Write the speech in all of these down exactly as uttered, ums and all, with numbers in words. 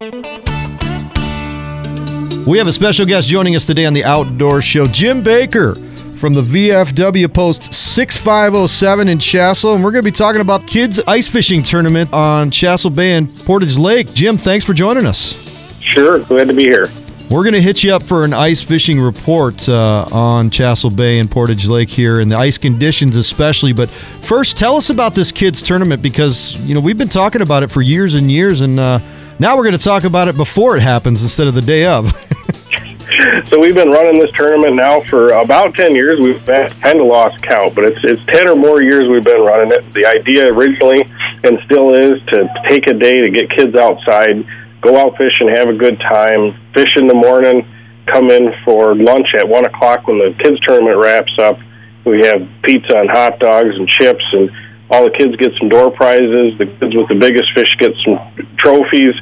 We have a special guest joining us today on the Outdoor Show, Jim Baker from the V F W Post six five oh seven in Chassell, and we're going to be talking about kids ice fishing tournament on Chassell Bay and Portage Lake. Jim, thanks for joining us. Sure, glad to be here. We're going to hit you up for an ice fishing report uh, on Chassell Bay and Portage Lake here, and the ice conditions especially. But first, tell us about this kids tournament, because you know we've been talking about it for years and years, and uh, now we're going to talk about it before it happens instead of the day of. So we've been running this tournament now for about ten years. We've kind of lost count, but it's it's ten or more years we've been running it. The idea originally, and still is, to take a day to get kids outside, go out fishing, have a good time, fish in the morning, come in for lunch at one o'clock when the kids tournament wraps up. We have pizza and hot dogs and chips, and all the kids get some door prizes. The kids with the biggest fish get some trophies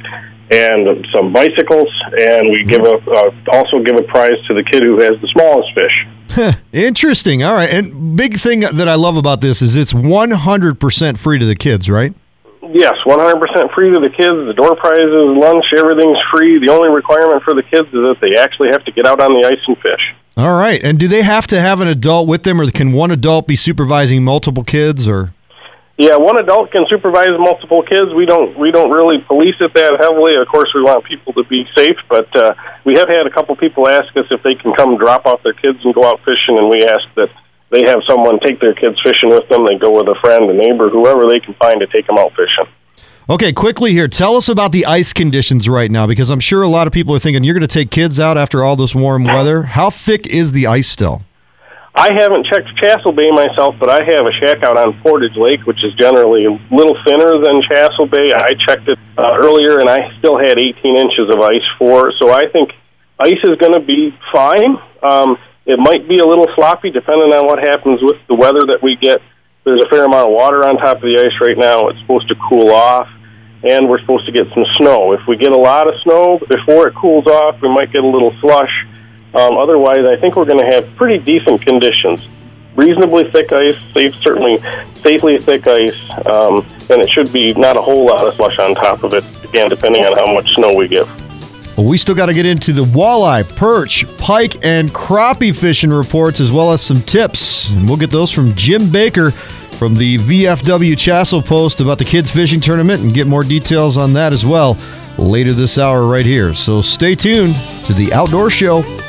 and some bicycles, and we give a uh, also give a prize to the kid who has the smallest fish. Interesting. All right. And big thing that I love about this is it's one hundred percent free to the kids, right? Yes, one hundred percent free to the kids. The door prizes, lunch, everything's free. The only requirement for the kids is that they actually have to get out on the ice and fish. All right. And do they have to have an adult with them, or can one adult be supervising multiple kids? Or Yeah, one adult can supervise multiple kids. We don't we don't really police it that heavily. Of course, we want people to be safe, but uh, we have had a couple people ask us if they can come drop off their kids and go out fishing, and we ask that they have someone take their kids fishing with them. They go with a friend, a neighbor, whoever they can find to take them out fishing. Okay, quickly here, tell us about the ice conditions right now, because I'm sure a lot of people are thinking you're going to take kids out after all this warm weather. How thick is the ice still? I haven't checked Chassell Bay myself, but I have a shack out on Portage Lake, which is generally a little thinner than Chassell Bay. I checked it uh, earlier, and I still had eighteen inches of ice for, so I think ice is going to be fine. Um, it might be a little sloppy depending on what happens with the weather that we get. There's a fair amount of water on top of the ice right now. It's supposed to cool off, and we're supposed to get some snow. If we get a lot of snow before it cools off, we might get a little slush. Um, otherwise, I think we're going to have pretty decent conditions. Reasonably thick ice, safe, certainly safely thick ice, um, and it should be not a whole lot of slush on top of it, again, depending on how much snow we get. Well, we still got to get into the walleye, perch, pike, and crappie fishing reports, as well as some tips. And we'll get those from Jim Baker from the V F W Chassell Post about the kids fishing tournament, and get more details on that as well later this hour right here. So stay tuned to the Outdoor Show.